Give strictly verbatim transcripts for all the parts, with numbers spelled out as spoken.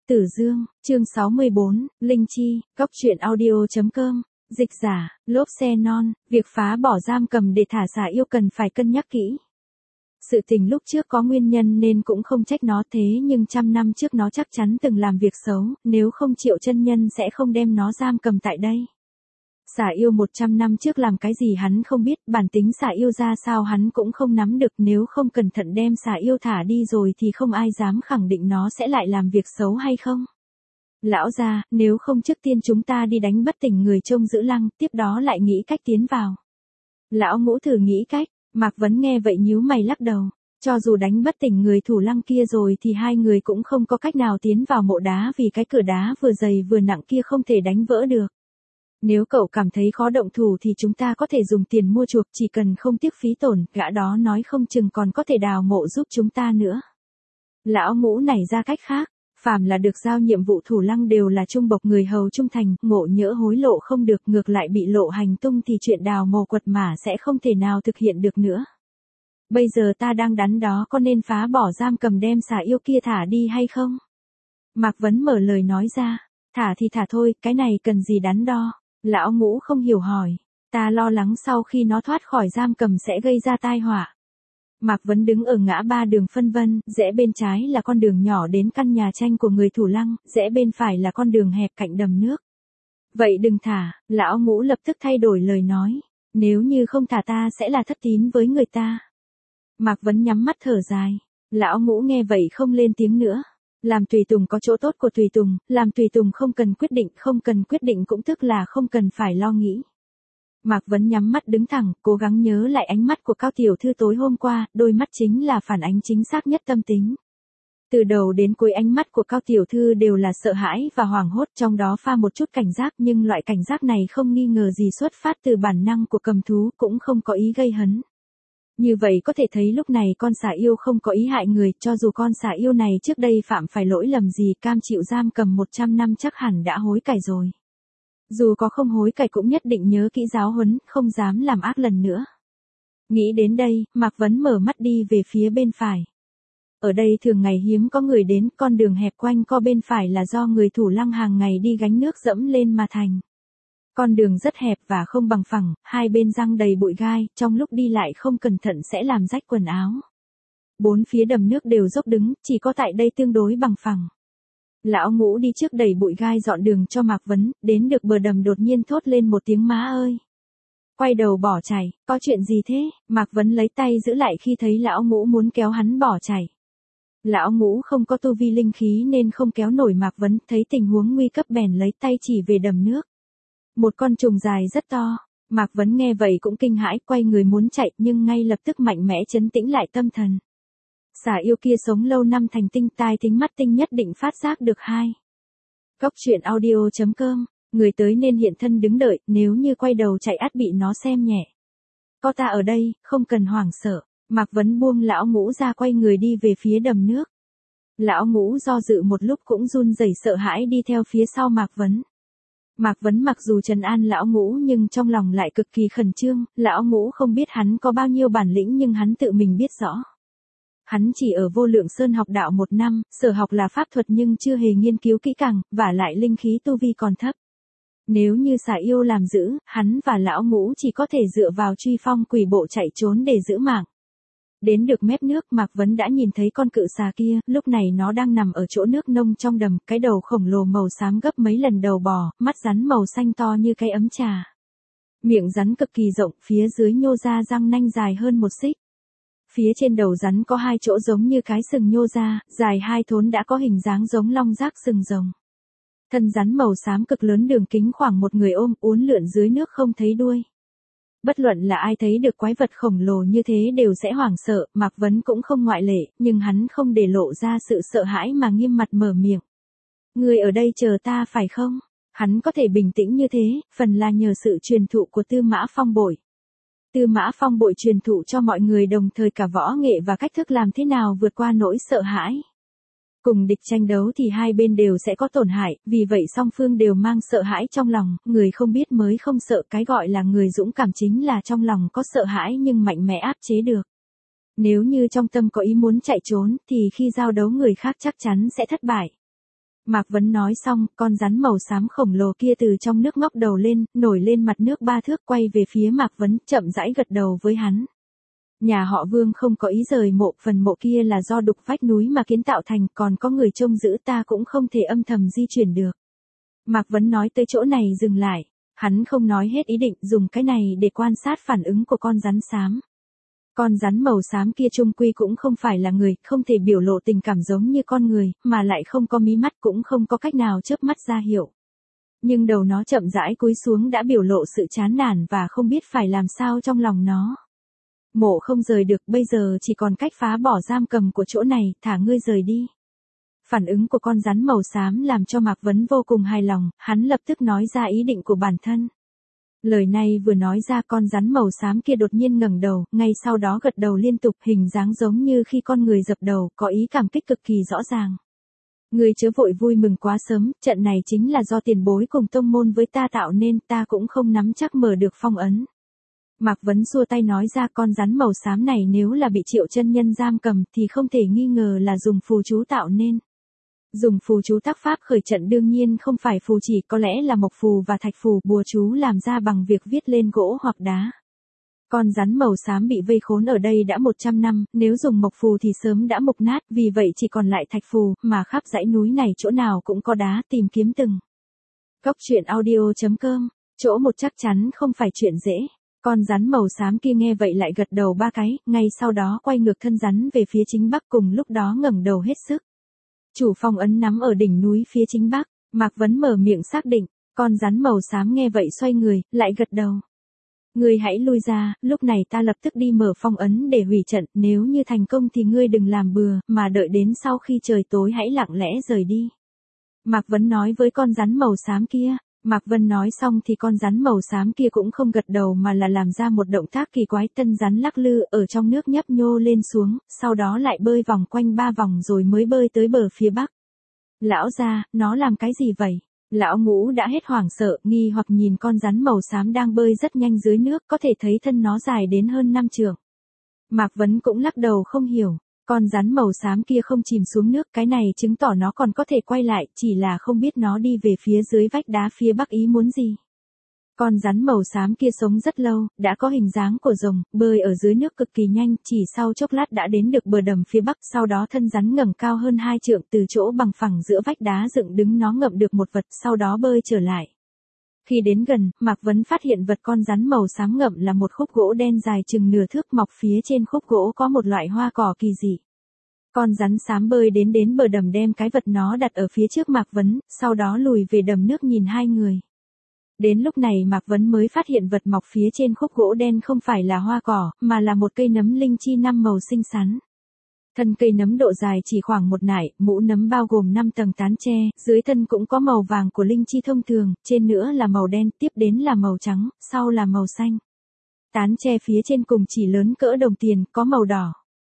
Tử Dương, chương sáu mươi bốn, Linh Chi, Góc truyện audio.com, dịch giả, lốp xe non, việc phá bỏ giam cầm để thả xà yêu cần phải cân nhắc kỹ. Sự tình lúc trước có nguyên nhân nên cũng không trách nó, thế nhưng trăm năm trước nó chắc chắn từng làm việc xấu, nếu không Triệu chân nhân sẽ không đem nó giam cầm tại đây. Xà yêu một trăm năm trước làm cái gì hắn không biết, bản tính xà yêu ra sao hắn cũng không nắm được, nếu không cẩn thận đem xà yêu thả đi rồi thì không ai dám khẳng định nó sẽ lại làm việc xấu hay không. Lão gia, nếu không trước tiên chúng ta đi đánh bất tỉnh người trông giữ lăng, tiếp đó lại nghĩ cách tiến vào. Lão Ngũ thử nghĩ cách, Mạc Vấn nghe vậy nhíu mày lắc đầu, cho dù đánh bất tỉnh người thủ lăng kia rồi thì hai người cũng không có cách nào tiến vào mộ đá vì cái cửa đá vừa dày vừa nặng kia không thể đánh vỡ được. Nếu cậu cảm thấy khó động thủ thì chúng ta có thể dùng tiền mua chuộc, chỉ cần không tiếc phí tổn, gã đó nói không chừng còn có thể đào mộ giúp chúng ta nữa. Lão Ngũ nảy ra cách khác, phàm là được giao nhiệm vụ thủ lăng đều là trung bộc người hầu trung thành, ngộ nhỡ hối lộ không được ngược lại bị lộ hành tung thì chuyện đào mộ quật mả sẽ không thể nào thực hiện được nữa. Bây giờ ta đang đắn đó có nên phá bỏ giam cầm đem xà yêu kia thả đi hay không? Mạc Vấn mở lời nói ra, thả thì thả thôi, cái này cần gì đắn đo. Lão Ngũ không hiểu hỏi, ta lo lắng sau khi nó thoát khỏi giam cầm sẽ gây ra tai họa. Mạc Vấn đứng ở ngã ba đường phân vân, rẽ bên trái là con đường nhỏ đến căn nhà tranh của người thủ lăng, rẽ bên phải là con đường hẹp cạnh đầm nước. Vậy đừng thả, Lão Ngũ lập tức thay đổi lời nói, nếu như không thả ta sẽ là thất tín với người ta. Mạc Vấn nhắm mắt thở dài, Lão Ngũ nghe vậy không lên tiếng nữa. Làm tùy tùng có chỗ tốt của tùy tùng, làm tùy tùng không cần quyết định, không cần quyết định cũng tức là không cần phải lo nghĩ. Mạc Vấn nhắm mắt đứng thẳng, cố gắng nhớ lại ánh mắt của Cao tiểu thư tối hôm qua, đôi mắt chính là phản ánh chính xác nhất tâm tính. Từ đầu đến cuối ánh mắt của Cao tiểu thư đều là sợ hãi và hoảng hốt, trong đó pha một chút cảnh giác, nhưng loại cảnh giác này không nghi ngờ gì xuất phát từ bản năng của cầm thú, cũng không có ý gây hấn. Như vậy có thể thấy lúc này con xà yêu không có ý hại người, cho dù con xà yêu này trước đây phạm phải lỗi lầm gì, cam chịu giam cầm một trăm năm chắc hẳn đã hối cải rồi. Dù có không hối cải cũng nhất định nhớ kỹ giáo huấn, không dám làm ác lần nữa. Nghĩ đến đây, Mạc Vấn mở mắt đi về phía bên phải. Ở đây thường ngày hiếm có người đến, con đường hẹp quanh co bên phải là do người thủ lăng hàng ngày đi gánh nước dẫm lên mà thành. Con đường rất hẹp và không bằng phẳng, hai bên răng đầy bụi gai, trong lúc đi lại không cẩn thận sẽ làm rách quần áo. Bốn phía đầm nước đều dốc đứng, chỉ có tại đây tương đối bằng phẳng. Lão Ngũ đi trước đẩy bụi gai dọn đường cho Mạc Vấn, đến được bờ đầm đột nhiên thốt lên một tiếng má ơi. Quay đầu bỏ chạy, có chuyện gì thế? Mạc Vấn lấy tay giữ lại khi thấy Lão Ngũ muốn kéo hắn bỏ chạy. Lão Ngũ không có tu vi linh khí nên không kéo nổi Mạc Vấn, thấy tình huống nguy cấp bèn lấy tay chỉ về đầm nước. Một con trùng dài rất to, Mạc Vấn nghe vậy cũng kinh hãi, quay người muốn chạy nhưng ngay lập tức mạnh mẽ trấn tĩnh lại tâm thần. Xà yêu kia sống lâu năm thành tinh, tai thính mắt tinh nhất định phát giác được hai. Góc truyện audio.com, người tới nên hiện thân đứng đợi, nếu như quay đầu chạy ắt bị nó xem nhẹ. Có ta ở đây, không cần hoảng sợ. Mạc Vấn buông Lão Ngũ ra quay người đi về phía đầm nước. Lão Ngũ do dự một lúc cũng run rẩy sợ hãi đi theo phía sau Mạc Vấn. Mạc Vấn mặc dù trấn an Lão Ngũ nhưng trong lòng lại cực kỳ khẩn trương, Lão Ngũ không biết hắn có bao nhiêu bản lĩnh nhưng hắn tự mình biết rõ. Hắn chỉ ở Vô Lượng Sơn học đạo một năm, sở học là pháp thuật nhưng chưa hề nghiên cứu kỹ càng, và lại linh khí tu vi còn thấp. Nếu như xà yêu làm dữ, hắn và Lão Ngũ chỉ có thể dựa vào truy phong quỷ bộ chạy trốn để giữ mạng. Đến được mép nước, Mạc Vấn đã nhìn thấy con cự xà kia, lúc này nó đang nằm ở chỗ nước nông trong đầm, cái đầu khổng lồ màu xám gấp mấy lần đầu bò, mắt rắn màu xanh to như cái ấm trà. Miệng rắn cực kỳ rộng, phía dưới nhô ra răng nanh dài hơn một xích. Phía trên đầu rắn có hai chỗ giống như cái sừng nhô ra, dài hai thốn đã có hình dáng giống long giác sừng rồng. Thân rắn màu xám cực lớn đường kính khoảng một người ôm, uốn lượn dưới nước không thấy đuôi. Bất luận là ai thấy được quái vật khổng lồ như thế đều sẽ hoảng sợ, Mạc Vấn cũng không ngoại lệ, nhưng hắn không để lộ ra sự sợ hãi mà nghiêm mặt mở miệng. Người ở đây chờ ta phải không? Hắn có thể bình tĩnh như thế, phần là nhờ sự truyền thụ của Tư Mã Phong Bội. Tư Mã Phong Bội truyền thụ cho mọi người đồng thời cả võ nghệ và cách thức làm thế nào vượt qua nỗi sợ hãi. Cùng địch tranh đấu thì hai bên đều sẽ có tổn hại, vì vậy song phương đều mang sợ hãi trong lòng, người không biết mới không sợ, cái gọi là người dũng cảm chính là trong lòng có sợ hãi nhưng mạnh mẽ áp chế được. Nếu như trong tâm có ý muốn chạy trốn thì khi giao đấu người khác chắc chắn sẽ thất bại. Mạc Vấn nói xong, con rắn màu xám khổng lồ kia từ trong nước ngóc đầu lên, nổi lên mặt nước ba thước quay về phía Mạc Vấn, chậm rãi gật đầu với hắn. Nhà họ Vương không có ý rời mộ, phần mộ kia là do đục vách núi mà kiến tạo thành, còn có người trông giữ, ta cũng không thể âm thầm di chuyển được. Mạc Vấn nói tới chỗ này dừng lại, hắn không nói hết ý định, dùng cái này để quan sát phản ứng của con rắn xám. Con rắn màu xám kia chung quy cũng không phải là người, không thể biểu lộ tình cảm giống như con người, mà lại không có mí mắt, cũng không có cách nào chớp mắt ra hiệu. Nhưng đầu nó chậm rãi cúi xuống đã biểu lộ sự chán nản và không biết phải làm sao trong lòng nó. Mộ không rời được, bây giờ chỉ còn cách phá bỏ giam cầm của chỗ này, thả ngươi rời đi. Phản ứng của con rắn màu xám làm cho Mạc Vấn vô cùng hài lòng, hắn lập tức nói ra ý định của bản thân. Lời này vừa nói ra, con rắn màu xám kia đột nhiên ngẩng đầu, ngay sau đó gật đầu liên tục, hình dáng giống như khi con người dập đầu, có ý cảm kích cực kỳ rõ ràng. Ngươi chớ vội vui mừng quá sớm, trận này chính là do tiền bối cùng tông môn với ta tạo nên, ta cũng không nắm chắc mở được phong ấn. Mạc Vấn xua tay nói ra, con rắn màu xám này nếu là bị Triệu chân nhân giam cầm thì không thể nghi ngờ là dùng phù chú tạo nên. Dùng phù chú tác pháp khởi trận đương nhiên không phải phù chỉ, có lẽ là mộc phù và thạch phù, bùa chú làm ra bằng việc viết lên gỗ hoặc đá. Con rắn màu xám bị vây khốn ở đây đã một trăm năm, nếu dùng mộc phù thì sớm đã mục nát, vì vậy chỉ còn lại thạch phù, mà khắp dãy núi này chỗ nào cũng có đá, tìm kiếm từng. Góc truyện audio chấm com, chỗ một chắc chắn không phải chuyện dễ. Con rắn màu xám kia nghe vậy lại gật đầu ba cái, ngay sau đó quay ngược thân rắn về phía chính bắc, cùng lúc đó ngẩng đầu hết sức. Chủ phong ấn nắm ở đỉnh núi phía chính bắc, Mạc Vấn mở miệng xác định, con rắn màu xám nghe vậy xoay người, lại gật đầu. Ngươi hãy lui ra, lúc này ta lập tức đi mở phong ấn để hủy trận, nếu như thành công thì ngươi đừng làm bừa, mà đợi đến sau khi trời tối hãy lặng lẽ rời đi. Mạc Vấn nói với con rắn màu xám kia. Mạc Vân nói xong thì con rắn màu xám kia cũng không gật đầu mà là làm ra một động tác kỳ quái, thân rắn lắc lư ở trong nước nhấp nhô lên xuống, sau đó lại bơi vòng quanh ba vòng rồi mới bơi tới bờ phía bắc. Lão gia, nó làm cái gì vậy? Lão Ngũ đã hết hoảng sợ, nghi hoặc nhìn con rắn màu xám đang bơi rất nhanh dưới nước, có thể thấy thân nó dài đến hơn năm trượng. Mạc Vấn cũng lắc đầu không hiểu. Con rắn màu xám kia không chìm xuống nước, cái này chứng tỏ nó còn có thể quay lại, chỉ là không biết nó đi về phía dưới vách đá phía bắc ý muốn gì. Con rắn màu xám kia sống rất lâu, đã có hình dáng của rồng, bơi ở dưới nước cực kỳ nhanh, chỉ sau chốc lát đã đến được bờ đầm phía bắc, sau đó thân rắn ngẩng cao hơn hai trượng, từ chỗ bằng phẳng giữa vách đá dựng đứng nó ngậm được một vật, sau đó bơi trở lại. Khi đến gần, Mạc Vấn phát hiện vật con rắn màu xám ngậm là một khúc gỗ đen dài chừng nửa thước, mọc phía trên khúc gỗ có một loại hoa cỏ kỳ dị. Con rắn xám bơi đến đến bờ đầm đem cái vật nó đặt ở phía trước Mạc Vấn, sau đó lùi về đầm nước nhìn hai người. Đến lúc này Mạc Vấn mới phát hiện vật mọc phía trên khúc gỗ đen không phải là hoa cỏ, mà là một cây nấm linh chi năm màu xinh xắn. Thân cây nấm độ dài chỉ khoảng một nải, mũ nấm bao gồm năm tầng tán tre, dưới thân cũng có màu vàng của linh chi thông thường, trên nữa là màu đen, tiếp đến là màu trắng, sau là màu xanh. Tán tre phía trên cùng chỉ lớn cỡ đồng tiền, có màu đỏ.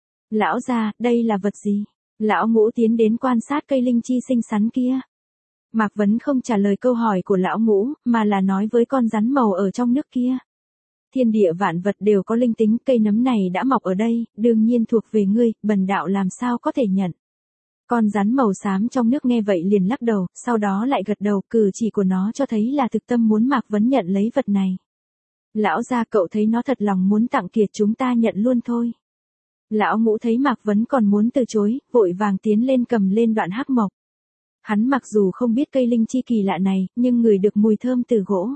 Lão gia, đây là vật gì? Lão Ngũ tiến đến quan sát cây linh chi xinh xắn kia. Mạc Vấn không trả lời câu hỏi của lão Ngũ, mà là nói với con rắn màu ở trong nước kia. Thiên địa vạn vật đều có linh tính, cây nấm này đã mọc ở đây, đương nhiên thuộc về ngươi, bần đạo làm sao có thể nhận. Con rắn màu xám trong nước nghe vậy liền lắc đầu, sau đó lại gật đầu, cử chỉ của nó cho thấy là thực tâm muốn Mạc Vấn nhận lấy vật này. Lão gia, cậu thấy nó thật lòng muốn tặng kiệt chúng ta nhận luôn thôi. Lão Ngũ thấy Mạc Vấn còn muốn từ chối, vội vàng tiến lên cầm lên đoạn hắc mộc. Hắn mặc dù không biết cây linh chi kỳ lạ này, nhưng ngửi được mùi thơm từ gỗ.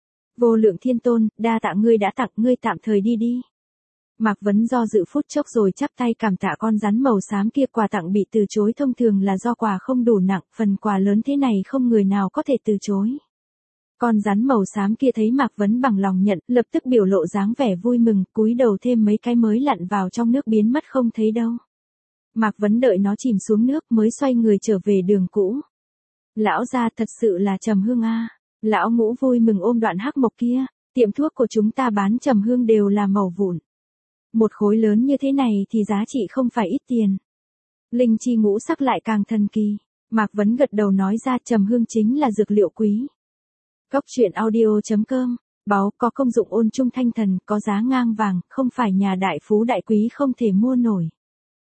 Vô lượng thiên tôn, đa tạ ngươi đã tặng, ngươi tạm thời đi đi. Mạc Vấn do dự phút chốc rồi chắp tay cảm tạ con rắn màu xám kia, quà tặng bị từ chối thông thường là do quà không đủ nặng, phần quà lớn thế này không người nào có thể từ chối. Con rắn màu xám kia thấy Mạc Vấn bằng lòng nhận, lập tức biểu lộ dáng vẻ vui mừng, cúi đầu thêm mấy cái mới lặn vào trong nước biến mất không thấy đâu. Mạc Vấn đợi nó chìm xuống nước mới xoay người trở về đường cũ. Lão gia, thật sự là trầm hương a. Lão Ngũ vui mừng ôm đoạn hắc mộc kia, tiệm thuốc của chúng ta bán trầm hương đều là màu vụn. Một khối lớn như thế này thì giá trị không phải ít tiền. Linh chi ngũ sắc lại càng thần kỳ. Mạc Vấn gật đầu nói ra, trầm hương chính là dược liệu quý. Góc truyện audio chấm com, báu có công dụng ôn trung thanh thần, có giá ngang vàng, không phải nhà đại phú đại quý không thể mua nổi.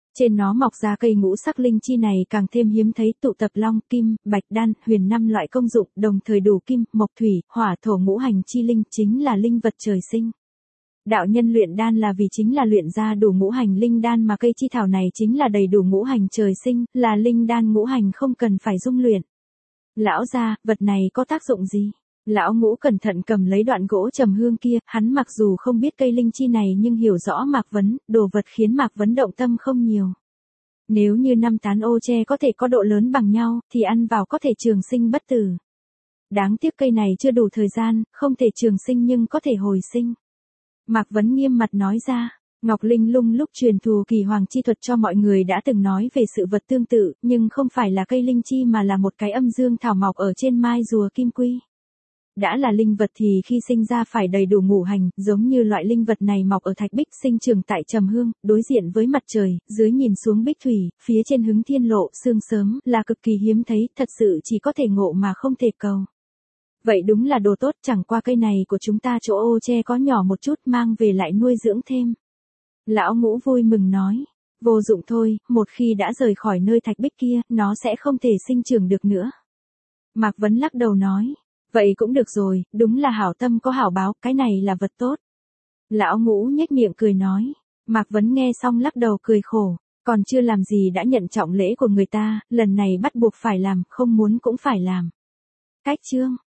Trên nó mọc ra cây ngũ sắc linh chi này càng thêm hiếm thấy, tụ tập long, kim, bạch, đan, huyền năm loại công dụng, đồng thời đủ kim, mộc, thủy, hỏa, thổ ngũ hành chi linh, chính là linh vật trời sinh. Đạo nhân luyện đan là vì chính là luyện ra đủ ngũ hành linh đan, mà cây chi thảo này chính là đầy đủ ngũ hành trời sinh, là linh đan ngũ hành không cần phải dung luyện. Lão gia, vật này có tác dụng gì? Lão Ngũ cẩn thận cầm lấy đoạn gỗ trầm hương kia, hắn mặc dù không biết cây linh chi này nhưng hiểu rõ Mạc Vấn, đồ vật khiến Mạc Vấn động tâm không nhiều. Nếu như năm tán ô tre có thể có độ lớn bằng nhau, thì ăn vào có thể trường sinh bất tử. Đáng tiếc cây này chưa đủ thời gian, không thể trường sinh nhưng có thể hồi sinh. Mạc Vấn nghiêm mặt nói ra. Ngọc Linh Lung lúc truyền thù kỳ hoàng chi thuật cho mọi người đã từng nói về sự vật tương tự, nhưng không phải là cây linh chi mà là một cái âm dương thảo mọc ở trên mai rùa kim quy. Đã là linh vật thì khi sinh ra phải đầy đủ ngũ hành, giống như loại linh vật này mọc ở thạch bích, sinh trưởng tại trầm hương, đối diện với mặt trời, dưới nhìn xuống bích thủy, phía trên hứng thiên lộ, sương sớm, là cực kỳ hiếm thấy, thật sự chỉ có thể ngộ mà không thể cầu. Vậy đúng là đồ tốt, chẳng qua cây này của chúng ta chỗ ô tre có nhỏ một chút, mang về lại nuôi dưỡng thêm. Lão Ngũ vui mừng nói, vô dụng thôi, một khi đã rời khỏi nơi thạch bích kia, nó sẽ không thể sinh trưởng được nữa. Mạc Vấn lắc đầu nói, vậy cũng được rồi, đúng là hảo tâm có hảo báo, cái này là vật tốt. Lão Ngũ nhếch miệng cười nói, Mạc Vấn nghe xong lắc đầu cười khổ, còn chưa làm gì đã nhận trọng lễ của người ta, lần này bắt buộc phải làm, không muốn cũng phải làm. Cách chương